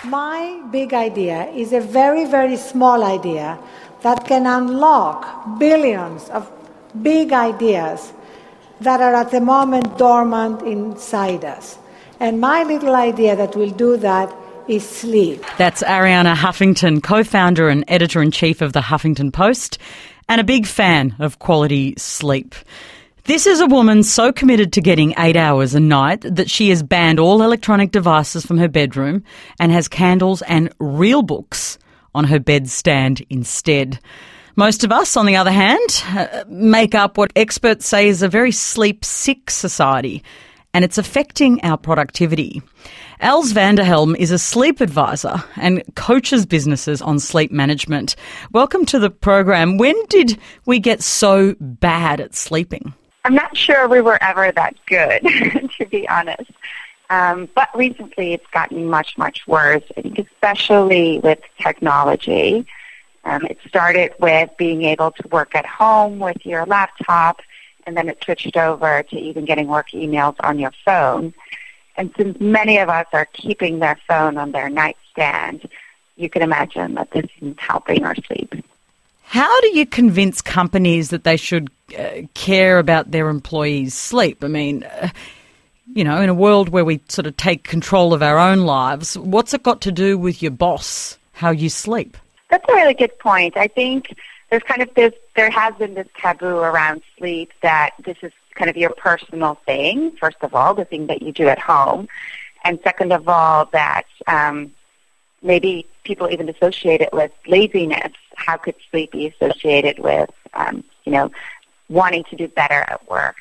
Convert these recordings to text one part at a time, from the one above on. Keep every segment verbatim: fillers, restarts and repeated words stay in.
My big idea is a very, very small idea that can unlock billions of big ideas that are at the moment dormant inside us. And my little idea that will do that is sleep. That's Arianna Huffington, co-founder and editor-in-chief of the Huffington Post, and a big fan of quality sleep. This is a woman so committed to getting eight hours a night that she has banned all electronic devices from her bedroom and has candles and real books on her bedstand instead. Most of us, on the other hand, uh, make up what experts say is a very sleep-sick society, and it's affecting our productivity. Els Vanderhelm is a sleep advisor and coaches businesses on sleep management. Welcome to the program. When did we get so bad at sleeping? I'm not sure we were ever that good, to be honest. Um, but recently it's gotten much, much worse, I think, especially with technology. Um, it started with being able to work at home with your laptop, and then it switched over to even getting work emails on your phone. And since many of us are keeping their phone on their nightstand, you can imagine that this isn't helping our sleep. How do you convince companies that they should uh, care about their employees' sleep? I mean, uh, you know, in a world where we sort of take control of our own lives, what's it got to do with your boss, how you sleep? That's a really good point. I think there's kind of this, there has been this taboo around sleep that this is kind of your personal thing, first of all, the thing that you do at home. And second of all, that um, maybe people even associate it with laziness. How could sleep be associated with, um, you know, wanting to do better at work?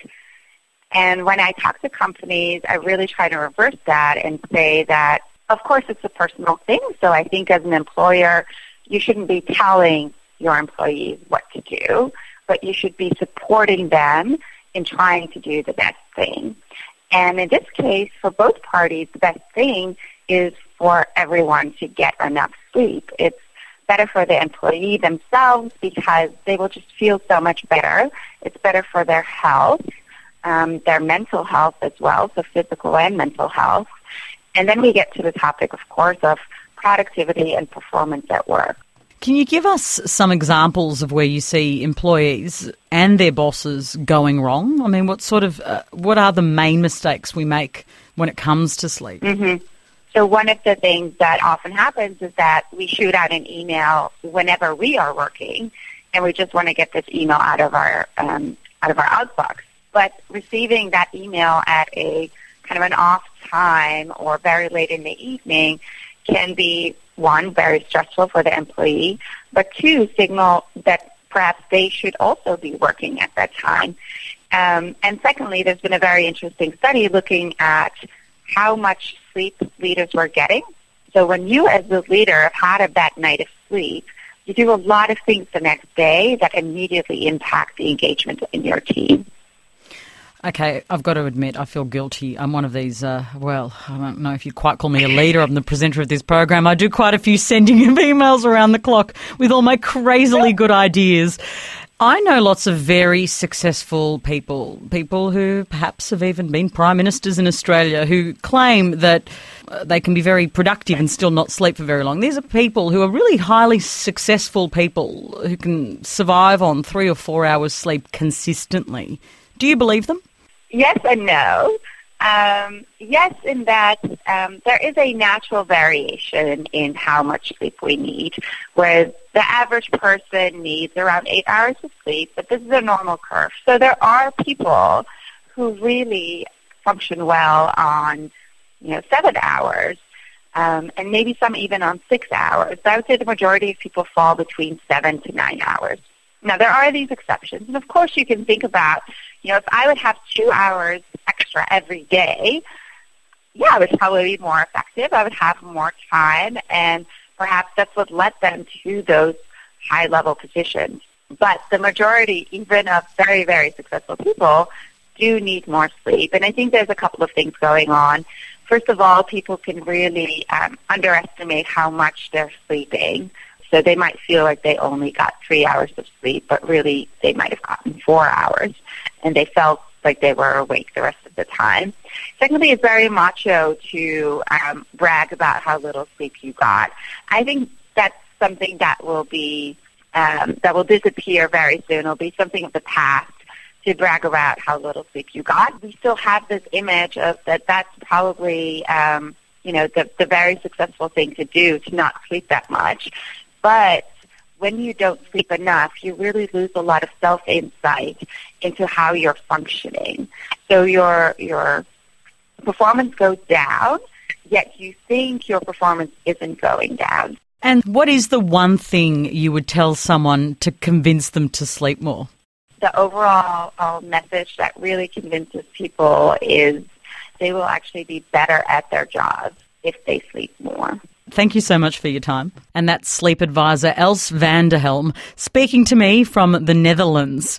And when I talk to companies, I really try to reverse that and say that, of course, it's a personal thing. So I think as an employer, you shouldn't be telling your employees what to do, but you should be supporting them in trying to do the best thing. And in this case, for both parties, the best thing is for everyone to get enough sleep. It's better for the employee themselves because they will just feel so much better. It's better for their health, um, their mental health as well, so physical and mental health. And then we get to the topic, of course, of productivity and performance at work. Can you give us some examples of where you see employees and their bosses going wrong? I mean, what sort of, uh, what are the main mistakes we make when it comes to sleep? Mm-hmm. So one of the things that often happens is that we shoot out an email whenever we are working, and we just want to get this email out of our um, out of our outbox. But receiving that email at a kind of an off time or very late in the evening can be, one, very stressful for the employee, but two, signal that perhaps they should also be working at that time. Um, and secondly, there's been a very interesting study looking at how much sleep leaders were getting. So when you as the leader have had a bad night of sleep, you do a lot of things the next day that immediately impact the engagement in your team. Okay, I've got to admit, I feel guilty. I'm one of these, uh, well, I don't know if you quite call me a leader. I'm the presenter of this program. I do quite a few sending of emails around the clock with all my crazily good ideas. I know lots of very successful people, people who perhaps have even been prime ministers in Australia, who claim that uh, they can be very productive and still not sleep for very long. These are people who are really highly successful people who can survive on three or four hours sleep consistently. Do you believe them? Yes and no. Um, yes, in that um, there is a natural variation in how much sleep we need, where the average person needs around eight hours of sleep, but this is a normal curve. So there are people who really function well on, you know, seven hours, um, and maybe some even on six hours. So I would say the majority of people fall between seven to nine hours. Now, there are these exceptions, and of course you can think about, you know, if I would have two hours extra every day, yeah, I would probably be more effective. I would have more time, and perhaps that's what led them to those high-level positions. But the majority, even of very, very successful people, do need more sleep. And I think there's a couple of things going on. First of all, people can really um, underestimate how much they're sleeping. So they might feel like they only got three hours of sleep, but really they might have gotten four hours. And they felt like they were awake the rest of the time. Secondly, it's very macho to um, brag about how little sleep you got. I think that's something that will be um, that will disappear very soon. It'll be something of the past to brag about how little sleep you got. We still have this image of that that's probably um, you know the the very successful thing to do, to not sleep that much. But when you don't sleep enough, you really lose a lot of self-insight into how you're functioning. So your your performance goes down, yet you think your performance isn't going down. And what is the one thing you would tell someone to convince them to sleep more? The overall uh, message that really convinces people is they will actually be better at their jobs if they sleep more. Thank you so much for your time. And that's sleep advisor Els van der Helm speaking to me from the Netherlands.